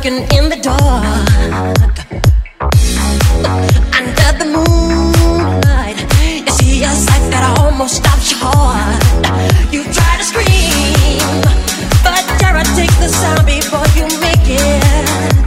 looking in the dark. Under the moonlight, you see a sight that almost stops your heart. You try to scream, but terror takes the sound before you make it.